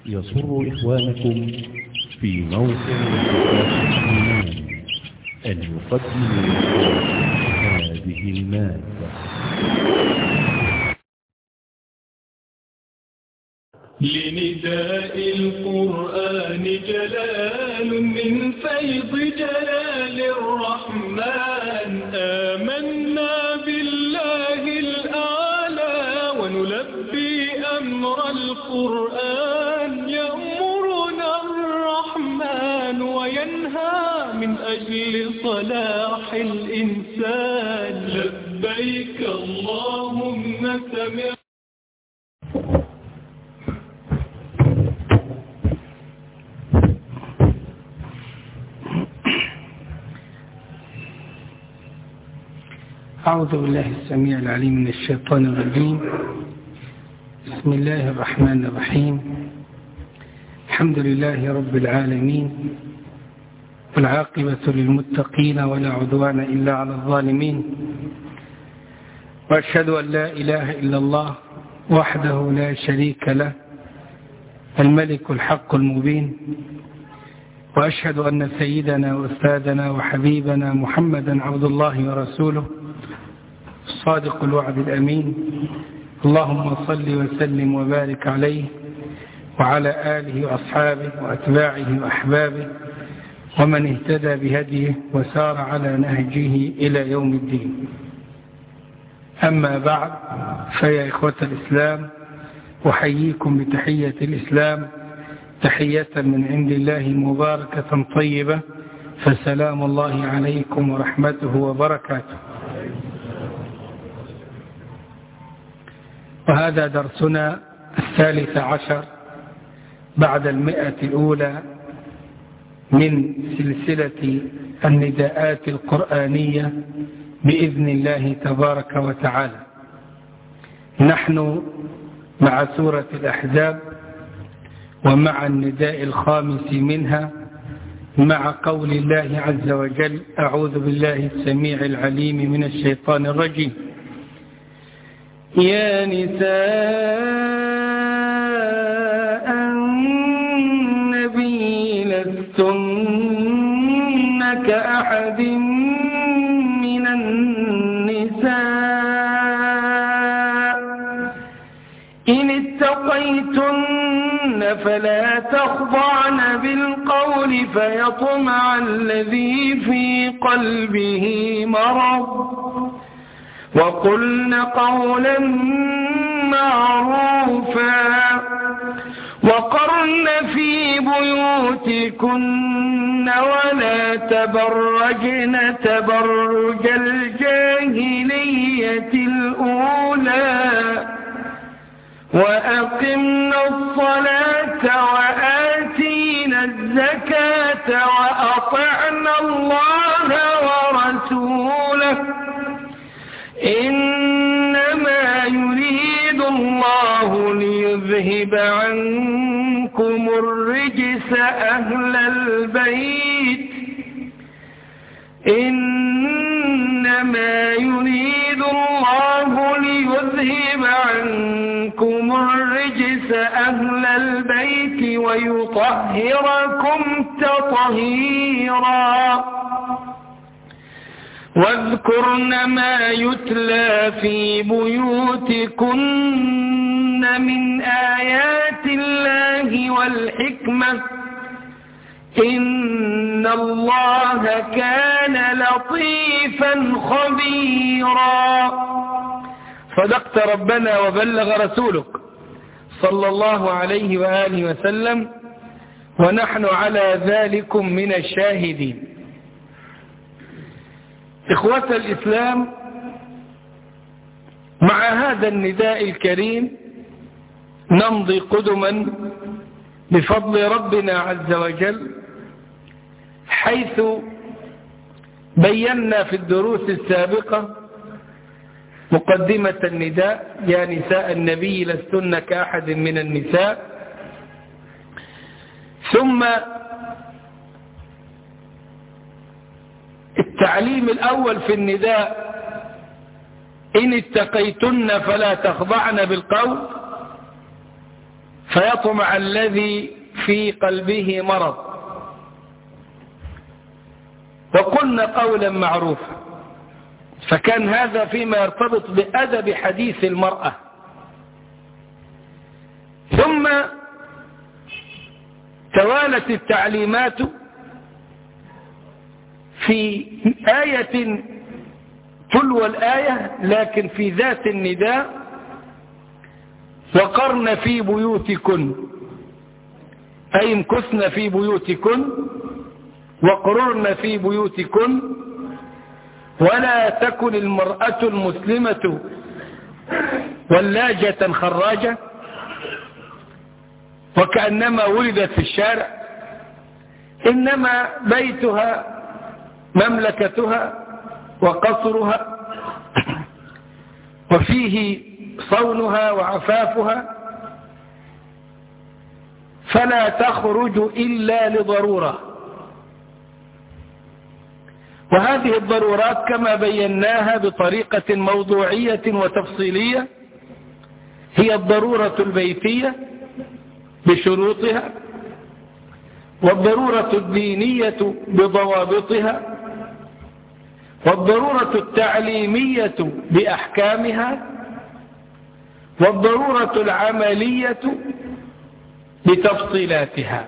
يسر إخوانكم في موقع الإيمان أن يقدموا هذه المادة. لنداء القرآن جلال من فيض جلال الرحمن، آمنا بالله الأعلى ونلبي أمر القرآن، يأمرنا الرحمن وينهى من أجل صلاح الإنسان. لبيك اللهم سمع. أعوذ بالله السميع العليم من الشيطان الرجيم. بسم الله الرحمن الرحيم. الحمد لله رب العالمين، والعاقبة للمتقين ولا عدوان إلا على الظالمين، وأشهد أن لا إله إلا الله وحده لا شريك له الملك الحق المبين، وأشهد أن سيدنا وأستاذنا وحبيبنا محمدا عبد الله ورسوله الصادق الوعد الأمين. اللهم صل وسلم وبارك عليه وعلى آله وأصحابه وأتباعه وأحبابه ومن اهتدى بهديه وسار على نهجه إلى يوم الدين. أما بعد، فيا إخوة الإسلام، أحييكم بتحية الإسلام، تحية من عند الله مباركة طيبة، فسلام الله عليكم ورحمته وبركاته. وهذا درسنا 13 بعد 100 الأولى من سلسلة النداءات القرآنية بإذن الله تبارك وتعالى. نحن مع سورة الأحزاب ومع النداء الخامس منها، مع قول الله عز وجل: أعوذ بالله السميع العليم من الشيطان الرجيم. يا نساء النبي لستن كأحد من النساء إن اتقيتن فلا تخضعن بالقول فيطمع الذي في قلبه مرض، وقلن قولا معروفا، وقرن في بيوتكن ولا تبرجن تبرج الجاهلية الأولى، وأقمنا الصلاة وآتينا الزكاة وأطعنا الله ورسوله، إنما يريد الله ليذهب عنكم الرجس أهل البيت، إنما يريد الله ليذهب عنكم الرجس أهل البيت ويطهركم تطهيرا، واذكرن ما يتلى في بيوتكن من آيات الله والحكمة، إن الله كان لطيفا خبيرا. صدقت ربنا وبلغ رسولك صلى الله عليه وآله وسلم، ونحن على ذلكم من الشاهدين. إخوة الإسلام، مع هذا النداء الكريم نمضي قدما بفضل ربنا عز وجل، حيث بينا في الدروس السابقة مقدمة النداء: يا نساء النبي لستن كأحد من النساء، ثم التعليم الأول في النداء: إن اتقيتن فلا تخضعن بالقول فيطمع الذي في قلبه مرض. وقلنا قولا معروفا. فكان هذا فيما يرتبط بأدب حديث المرأة. ثم توالت التعليمات في آية تلو الآية لكن في ذات النداء: وقرن في بيوتكن، أي امكثن في بيوتكن وقررن في بيوتكن، ولا تكن المرأة المسلمة ولاجة خراجة وكأنما ولدت في الشارع، إنما بيتها مملكتها وقصرها وفيه صونها وعفافها، فلا تخرج إلا لضرورة. وهذه الضرورات كما بيناها بطريقة موضوعية وتفصيلية هي الضرورة البيتية بشروطها، والضرورة الدينية بضوابطها، والضرورة التعليمية بأحكامها، والضرورة العملية بتفصيلاتها.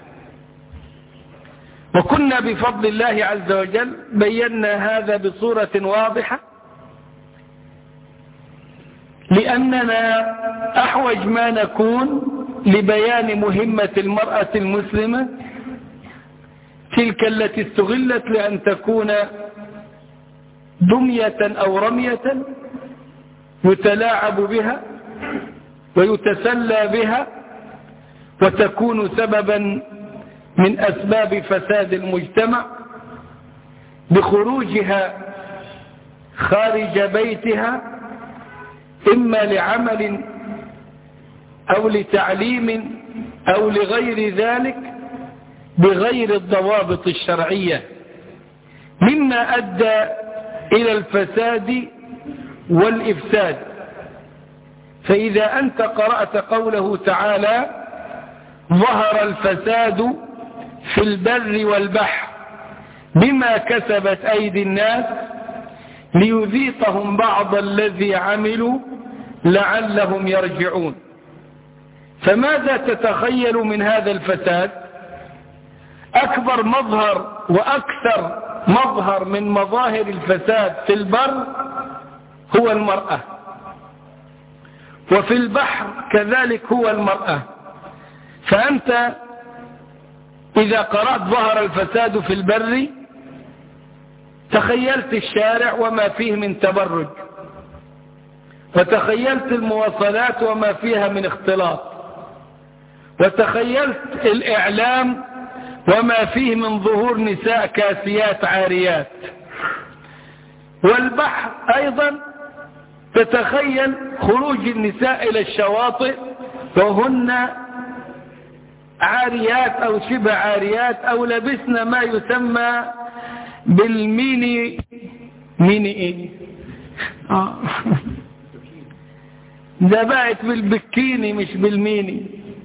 وكنا بفضل الله عز وجل بينا هذا بصورة واضحة، لأننا أحوج ما نكون لبيان مهمة المرأة المسلمة، تلك التي استغلت لأن تكون دمية أو رمية يتلاعب بها ويتسلى بها، وتكون سببا من أسباب فساد المجتمع بخروجها خارج بيتها إما لعمل أو لتعليم أو لغير ذلك بغير الضوابط الشرعية، مما أدى إلى الفساد والإفساد. فإذا أنت قرأت قوله تعالى: ظهر الفساد في البر والبحر بما كسبت أيدي الناس ليذيقهم بعض الذي عملوا لعلهم يرجعون. فماذا تتخيل من هذا الفساد؟ أكبر مظهر وأكثر مظهر من مظاهر الفساد في البر هو المرأة، وفي البحر كذلك هو المرأة. فأنت إذا قرأت ظهر الفساد في البر تخيلت الشارع وما فيه من تبرج، وتخيلت المواصلات وما فيها من اختلاط، وتخيلت الإعلام وما فيه من ظهور نساء كاسيات عاريات. والبحر أيضا تتخيل خروج النساء إلى الشواطئ وهن عاريات أو شبه عاريات أو لبسن ما يسمى بالميني إيه؟ ده بقت بالبكيني مش بالميني،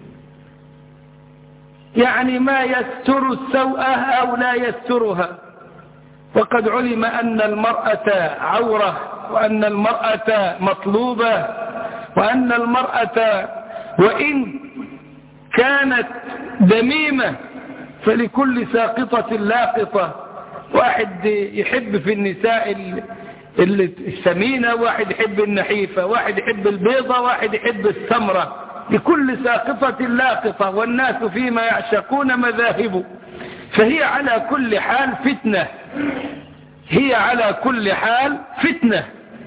يعني ما يستر السوءة أو لا يسترها. وقد علم أن المرأة عورة، وأن المرأة مطلوبة، وأن المرأة وإن كانت دميمة فلكل ساقطة لاقطة. واحد يحب في النساء السمينة، واحد يحب النحيفة، واحد يحب البيضة، واحد يحب السمرة، لكل ساقطة لاقطة، والناس فيما يعشقون مذاهب. فهي على كل حال فتنة، هي على كل حال فتنة.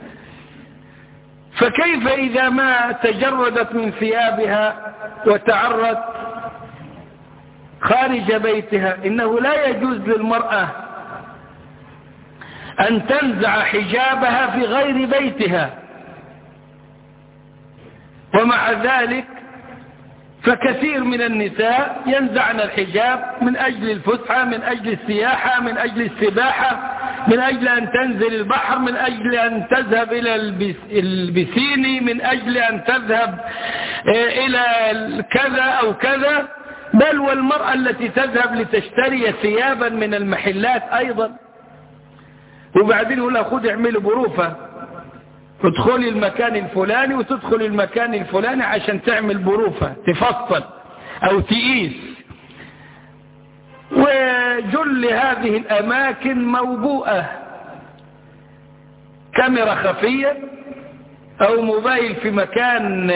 فكيف إذا ما تجردت من ثيابها وتعرت خارج بيتها؟ إنه لا يجوز للمرأة أن تنزع حجابها في غير بيتها. ومع ذلك فكثير من النساء ينزعن الحجاب من أجل الفسحة، من أجل السياحة، من أجل السباحة، من أجل أن تنزل البحر، من أجل أن تذهب إلى البسيني، من أجل أن تذهب إلى كذا أو كذا، بل والمرأة التي تذهب لتشتري ثيابا من المحلات أيضا. وبعدين يقول لها خذي اعملي بروفة، تدخلي المكان الفلاني وتدخل المكان الفلاني عشان تعمل بروفة، تفصل أو تقيس. وجل هذه الأماكن موبوءة، كاميرا خفية أو موبايل في مكان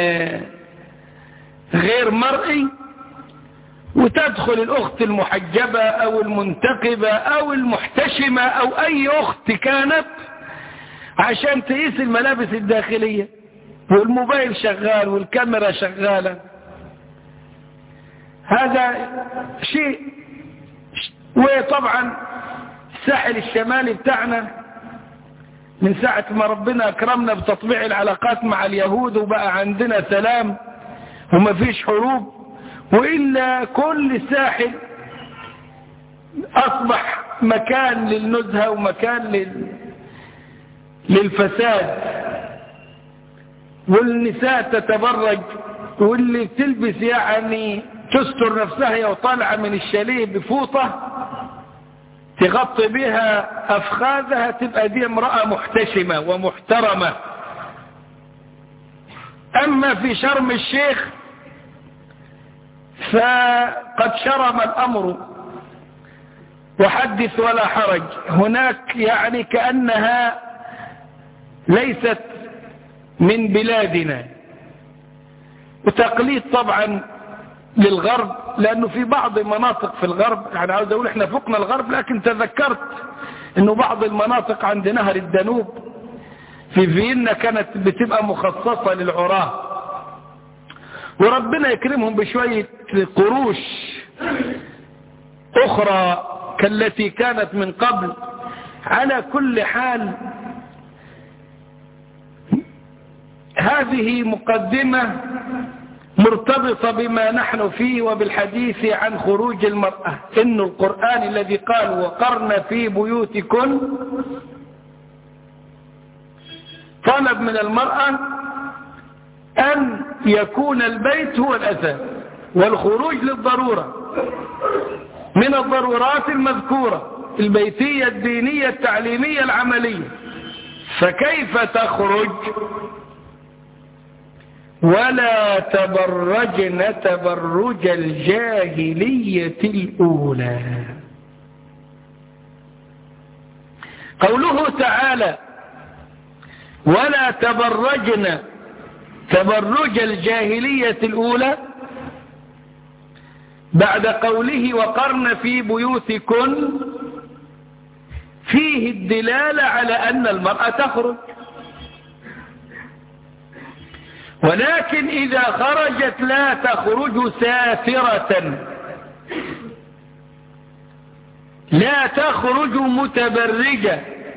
غير مرئي، وتدخل الأخت المحجبة أو المنتقبة أو المحتشمة أو أي أخت كانت عشان تقيس الملابس الداخلية، والموبايل شغال والكاميرا شغالة. هذا شيء. وطبعا الساحل الشمالي بتاعنا من ساعة ما ربنا أكرمنا بتطبيع العلاقات مع اليهود وبقى عندنا سلام وما فيش حروب، وإلا كل الساحل أصبح مكان للنزهة ومكان للفساد، والنساء تتبرج، واللي بتلبس يعني تستر نفسها وطالعة من الشاليه بفوطة تغطي بها أفخاذها، تبقى دي امرأة محتشمة ومحترمة. أما في شرم الشيخ فقد شرم الأمر، وحدث ولا حرج. هناك يعني كأنها ليست من بلادنا، وتقليد طبعا للغرب، لأنه في بعض المناطق في الغرب، يعني عاوز أقول إحنا فوقنا الغرب، لكن تذكرت إنه بعض المناطق عند نهر الدانوب في فيينا كانت بتبقى مخصصة للعراة، وربنا يكرمهم بشوية قروش أخرى كالتي كانت من قبل. على كل حال هذه مقدمة مرتبطة بما نحن فيه وبالحديث عن خروج المرأة. إن القرآن الذي قال وقرن في بيوتكن طلب من المرأة أن يكون البيت هو الأساس، والخروج للضرورة من الضرورات المذكورة البيتية الدينية التعليمية العملية. فكيف تخرج؟ ولا تبرجن تبرج الجاهلية الأولى. قوله تعالى ولا تبرجن تبرج الجاهلية الأولى بعد قوله وقرن في بيوتكن فيه الدلالة على أن المرأة تخرج، ولكن إذا خرجت لا تخرج سافرة، لا تخرج متبرجة،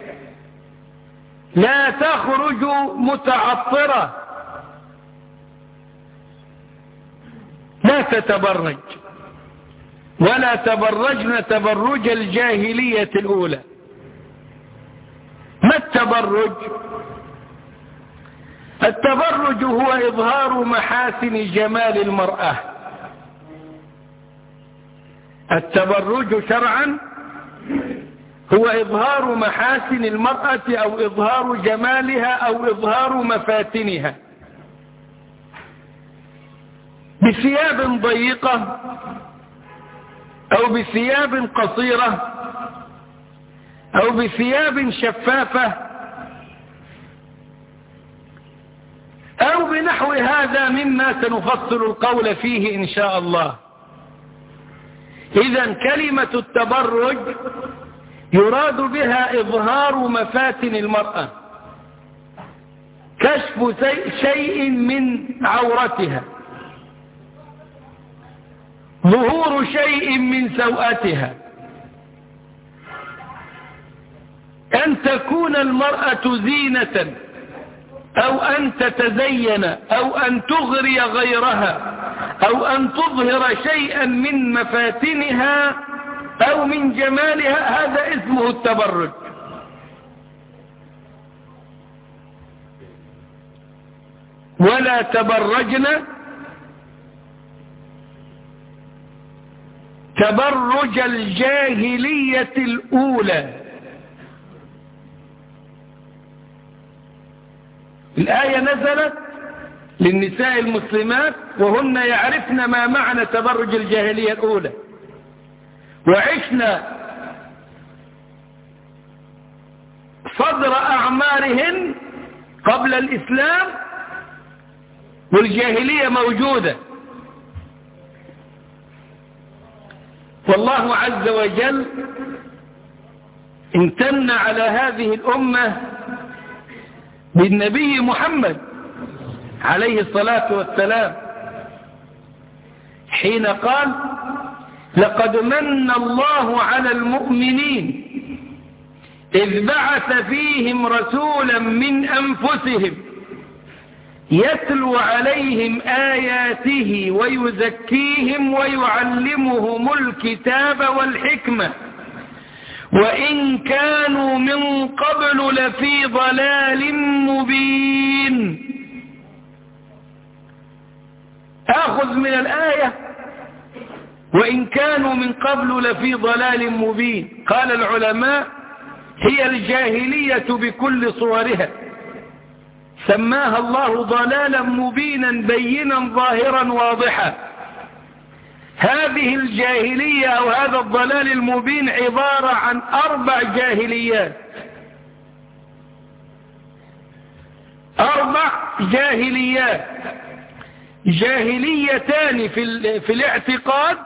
لا تخرج متعطرة، لا تتبرج. ولا تبرجن تبرج الجاهلية الأولى. ما التبرج؟ التبرج هو إظهار محاسن جمال المرأة. التبرج شرعا هو إظهار محاسن المرأة أو إظهار جمالها أو إظهار مفاتنها بثياب ضيقة أو بثياب قصيرة أو بثياب شفافة أو بنحو هذا مما سنفصل القول فيه إن شاء الله. إذن كلمة التبرج يراد بها إظهار مفاتن المرأة، كشف شيء من عورتها، ظهور شيء من سوءتها، أن تكون المرأة زينة أو أن تتزين أو أن تغري غيرها أو أن تظهر شيئا من مفاتنها أو من جمالها، هذا اسمه التبرج. ولا تبرجن تبرج الجاهلية الأولى. الآية نزلت للنساء المسلمات وهن يعرفن ما معنى تبرج الجاهلية الأولى، وعشنا صدر أعمارهن قبل الإسلام والجاهلية موجودة. والله عز وجل امتن على هذه الأمة بالنبي محمد عليه الصلاة والسلام حين قال: لقد من الله على المؤمنين إذ بعث فيهم رسولا من أنفسهم يتلو عليهم آياته ويزكيهم ويعلمهم الكتاب والحكمة وإن كانوا من قبل لفي ضلال مبين. آخذ من الآية وإن كانوا من قبل لفي ضلال مبين. قال العلماء: هي الجاهلية بكل صورها، سماها الله ضلالا مبينا بينا ظاهرا واضحا. هذه الجاهلية أو هذا الضلال المبين عبارة عن 4 جاهليات. 4 جاهليات: جاهليتان في الاعتقاد،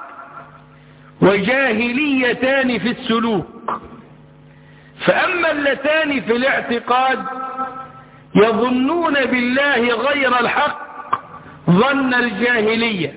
وجاهليتان في السلوك. فأما اللتان في الاعتقاد يظنون بالله غير الحق ظن الجاهلية،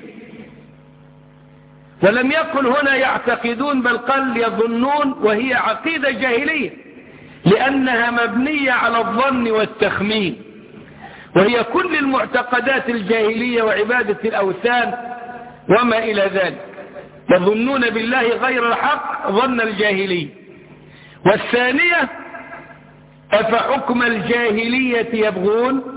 ولم يقل هنا يعتقدون بل قال يظنون، وهي عقيدة جاهلية لأنها مبنية على الظن والتخمين، وهي كل المعتقدات الجاهلية وعبادة الأوثان وما إلى ذلك. يظنون بالله غير الحق ظن الجاهلية. والثانية: أفحكم الجاهلية يبغون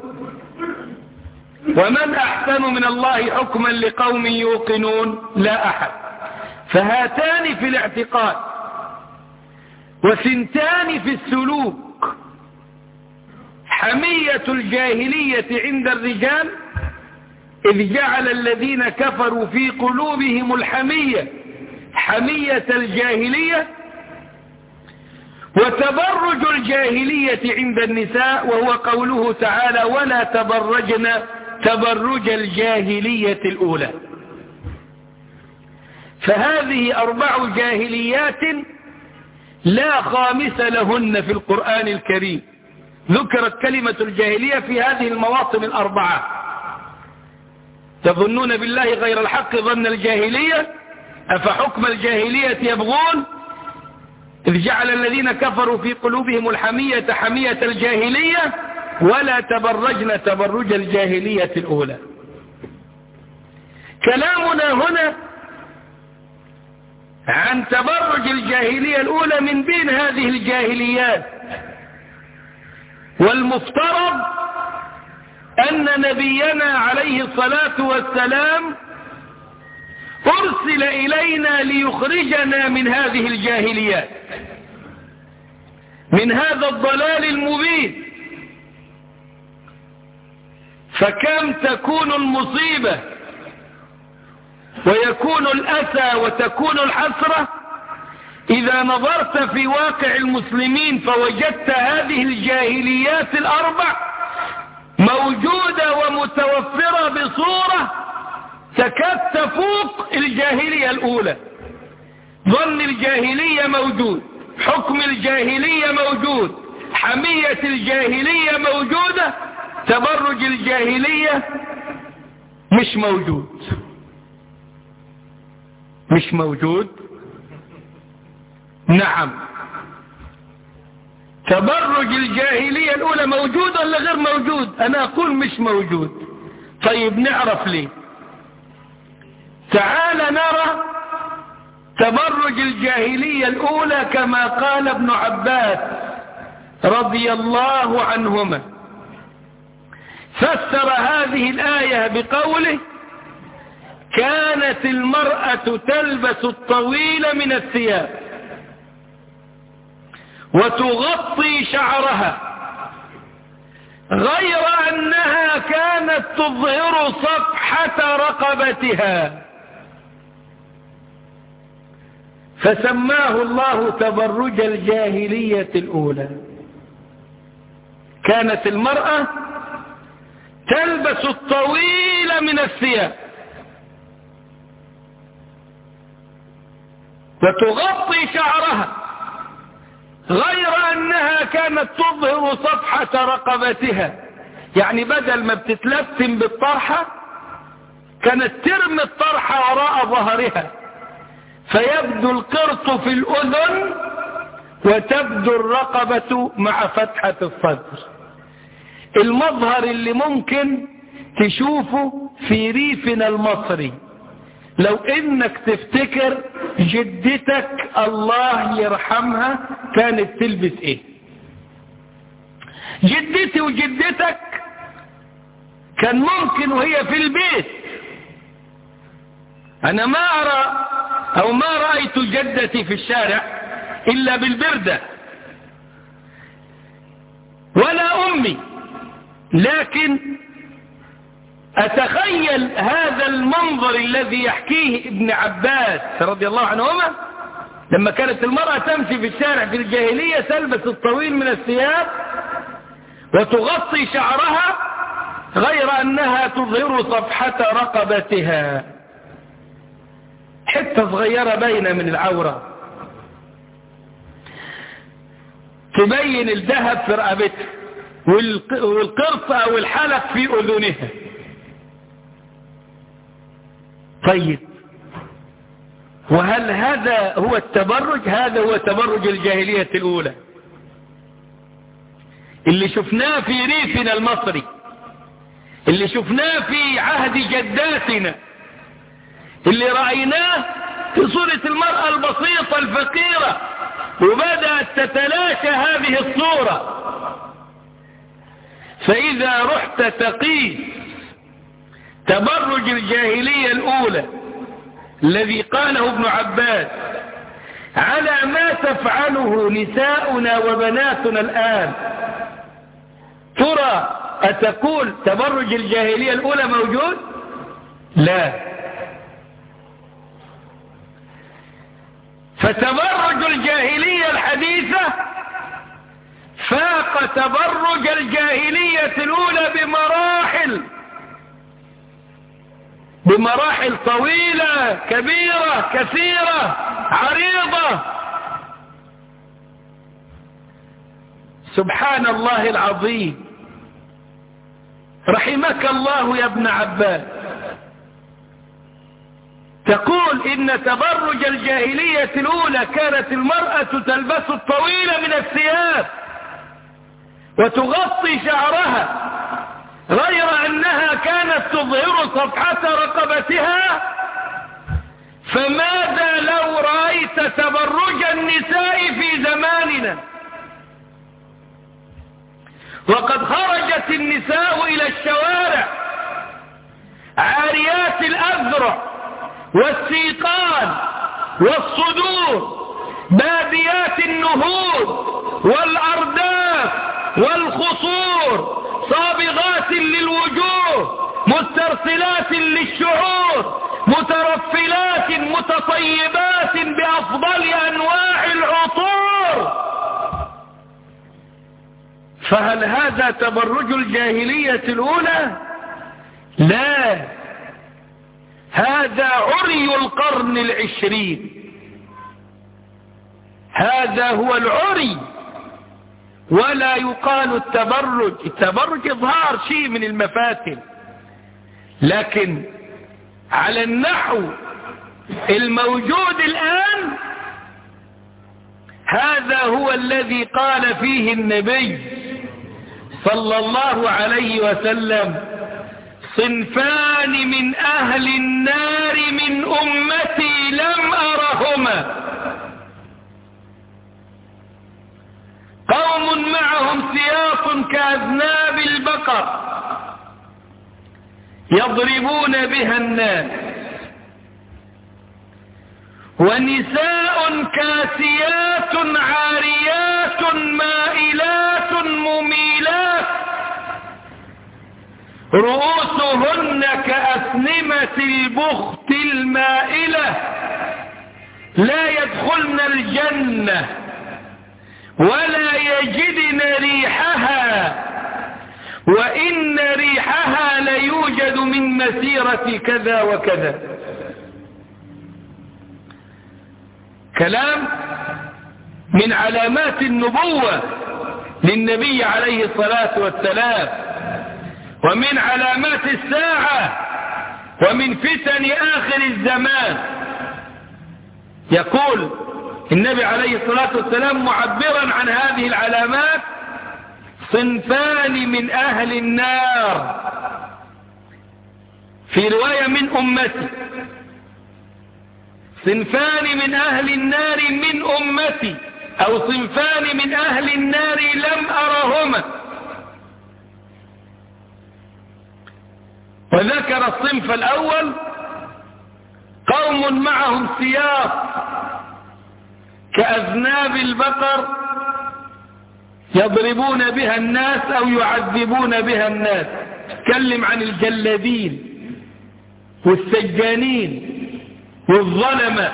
ومن أحسن من الله حكما لقوم يوقنون. لا أحد. فهاتان في الاعتقاد، وثنتان في السلوك: حمية الجاهلية عند الرجال إذ جعل الذين كفروا في قلوبهم الحمية حمية الجاهلية، وتبرج الجاهلية عند النساء وهو قوله تعالى: ولا تبرجن تبرج الجاهلية الأولى. فهذه 4 جاهليات لا خامس لهن في القرآن الكريم. ذكرت كلمة الجاهلية في هذه المواطن 4: تظنون بالله غير الحق ظن الجاهلية، أفحكم الجاهلية يبغون، إذ جعل الذين كفروا في قلوبهم الحمية حمية الجاهلية، ولا تبرجن تبرج الجاهلية الأولى. كلامنا هنا عن تبرج الجاهلية الأولى من بين هذه الجاهليات. والمفترض أن نبينا عليه الصلاة والسلام أرسل إلينا ليخرجنا من هذه الجاهليات، من هذا الضلال المبين. فكم تكون المصيبة ويكون الأسى وتكون الحسرة إذا نظرت في واقع المسلمين فوجدت هذه الجاهليات 4 موجودة ومتوفرة بصورة تكاد تفوق الجاهلية الأولى. ظن الجاهلية موجود، حكم الجاهلية موجود، حمية الجاهلية موجودة، تبرج الجاهلية مش موجود. مش موجود؟ نعم. تبرج الجاهلية الأولى موجود ولا غير موجود؟ أنا أقول مش موجود. طيب نعرف ليه. تعال نرى تبرج الجاهلية الأولى كما قال ابن عباس رضي الله عنهما: فسر هذه الآية بقوله: كانت المرأة تلبس الطويل من الثياب وتغطي شعرها، غير أنها كانت تظهر صفحة رقبتها، فسماه الله تبرج الجاهلية الأولى. كانت المرأة تلبس الطويل من الثياب وتغطي شعرها، غير أنها كانت تظهر صفحة رقبتها، يعني بدل ما بتتلثم بالطرحة كانت ترمي الطرحة وراء ظهرها، فيبدو القرط في الأذن وتبدو الرقبة مع فتحة الصدر. المظهر اللي ممكن تشوفه في ريفنا المصري، لو انك تفتكر جدتك الله يرحمها كانت تلبس ايه. جدتي وجدتك كان ممكن وهي في البيت، انا ما ارى او ما رأيت جدتي في الشارع الا بالبردة ولا امي، لكن أتخيل هذا المنظر الذي يحكيه ابن عباس رضي الله عنهما لما كانت المرأة تمشي في الشارع في الجاهلية تلبس الطويل من الثياب وتغطي شعرها، غير أنها تظهر صفحة رقبتها، حتة صغيرة باينة من العورة تبين الذهب في رقبتها والقرص أو الحلق في أذنها. طيب، وهل هذا هو التبرج؟ هذا هو تبرج الجاهلية الأولى اللي شفناه في ريفنا المصري، اللي شفناه في عهد جداتنا، اللي رأيناه في صورة المرأة البسيطة الفقيرة، وبدأت تتلاشى هذه الصورة. فإذا رحت تقيس تبرج الجاهلية الأولى الذي قاله ابن عباس على ما تفعله نساؤنا وبناتنا الآن، ترى أتقول تبرج الجاهلية الأولى موجود؟ لا. فتبرج الجاهلية الحديثة فاق تبرج الجاهلية الأولى بمراحل طويلة كبيرة كثيرة عريضة. سبحان الله العظيم، رحمك الله يا ابن عباس. تقول إن تبرج الجاهلية الأولى كانت المرأة تلبس الطويل من الثياب وتغطي شعرها، غير أنها كانت تظهر صفحة رقبتها. فماذا لو رأيت تبرج النساء في زماننا؟ وقد خرجت النساء إلى الشوارع عاريات الأذرع والسيقان والصدور، باديات النهود والأرداف والخصور، صابغات للوجوه، مسترسلات للشعور، مترفلات متطيبات بأفضل أنواع العطور. فهل هذا تبرج الجاهلية الأولى؟ لا، هذا عري القرن العشرين، هذا هو العري. ولا يقال التبرج إظهار شيء من المفاتن، لكن على النحو الموجود الآن هذا هو الذي قال فيه النبي صلى الله عليه وسلم: صنفان من أهل النار من أمتي لم أرهما، قوم معهم سياط كأذناب البقر يضربون بها الناس، ونساء كاسيات عاريات مائلات مميلات رؤوسهن كأسنمة البخت المائلة لا يدخلن الجنة ولا يجدن ريحها، وإن ريحها ليوجد من مسيرة كذا وكذا. كلام من علامات النبوة للنبي عليه الصلاة والسلام، ومن علامات الساعة، ومن فتن آخر الزمان. يقول النبي عليه الصلاة والسلام معبرا عن هذه العلامات: صنفان من أهل النار، في رواية من أمتي، صنفان من أهل النار من أمتي، أو صنفان من أهل النار لم أرهما. وذكر الصنف الأول: قوم معهم سياط كأذناب البقر يضربون بها الناس أو يعذبون بها الناس. تكلم عن الجلادين والسجانين والظلمة،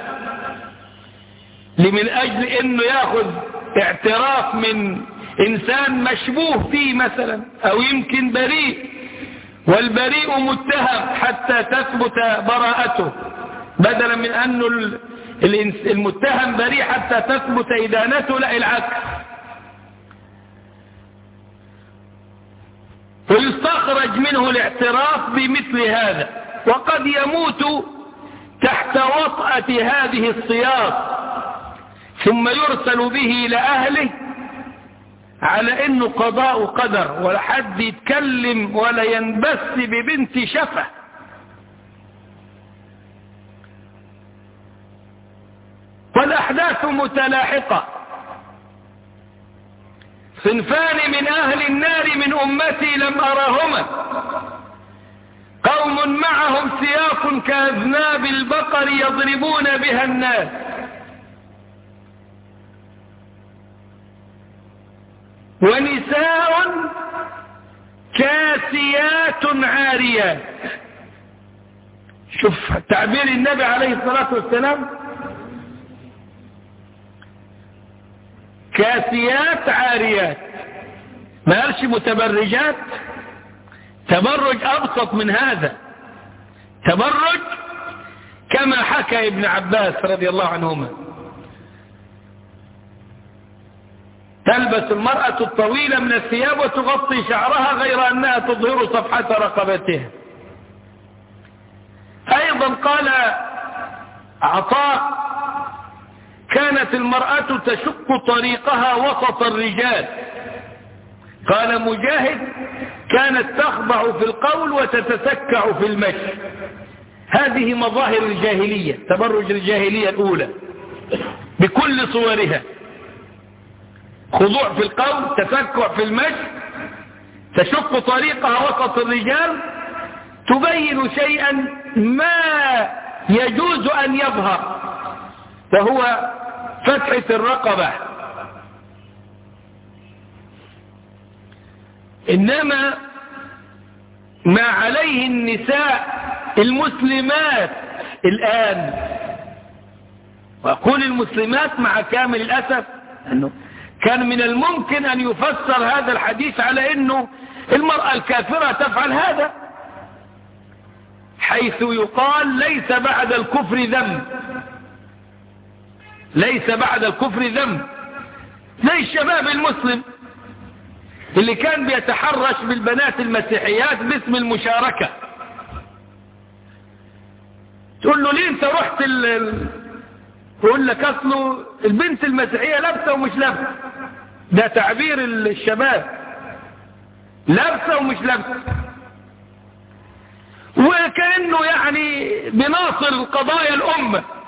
لمن أجل أنه يأخذ اعتراف من إنسان مشبوه فيه مثلا، أو يمكن بريء، والبريء متهم حتى تثبت براءته، بدلا من أنه المتهم بريء حتى تثبت إدانته، لا العكس. ويستخرج منه الاعتراف بمثل هذا، وقد يموت تحت وطأة هذه السياط، ثم يرسل به إلى أهله على أنه قضاء قدر، ولا حد يتكلم ولا ينبث ببنت شفة. والأحداث متلاحقة. صنفان من أهل النار من أمتي لم أرهما، قوم معهم سياق كأذناب البقر يضربون بها الناس، ونساء كاسيات عاريات. شوف تعبير النبي عليه الصلاة والسلام: كاسيات عاريات، ما قالش متبرجات. تبرج أبسط من هذا، تبرج كما حكى ابن عباس رضي الله عنهما: تلبس المرأة الطويلة من الثياب وتغطي شعرها غير أنها تظهر صفحة رقبتها. أيضا قال عطاء: كانت المرأة تشق طريقها وسط الرجال. قال مجاهد: كانت تخضع في القول وتتسكع في المشي. هذه مظاهر الجاهلية، تبرج الجاهلية الأولى بكل صورها: خضوع في القول، تسكع في المشي، تشق طريقها وسط الرجال، تبين شيئا ما يجوز أن يظهر، وهو فتحة الرقبة. إنما ما عليه النساء المسلمات الآن، وأقول المسلمات مع كامل الأسف، أنه كان من الممكن أن يفسر هذا الحديث على أنه المرأة الكافرة تفعل هذا، حيث يقال: ليس بعد الكفر ذنب، ليس بعد الكفر ذنب. زي الشباب المسلم اللي كان بيتحرش بالبنات المسيحيات باسم المشاركة، تقول له: ليه انت رحت يقول لك: اصله البنت المسيحية لابسة ومش لابسة. ده تعبير الشباب، لابسة ومش لابسة، وكأنه يعني بناصر قضايا الأمة.